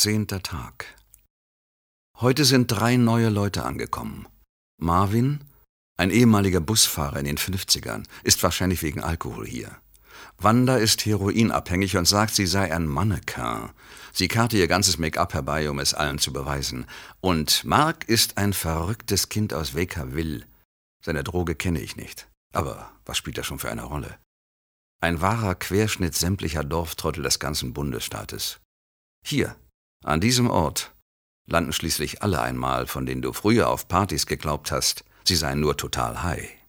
10. Tag. Heute sind 3 neue Leute angekommen. Marvin, ein ehemaliger Busfahrer in den 50ern, ist wahrscheinlich wegen Alkohol hier. Wanda ist heroinabhängig und sagt, sie sei ein Mannequin. Sie karrte ihr ganzes Make-up herbei, um es allen zu beweisen. Und Mark ist ein verrücktes Kind aus Wakerville. Seine Droge kenne ich nicht. Aber was spielt das schon für eine Rolle? Ein wahrer Querschnitt sämtlicher Dorftrottel des ganzen Bundesstaates. Hier, an diesem Ort, landen schließlich alle einmal, von denen du früher auf Partys geglaubt hast, sie seien nur total high.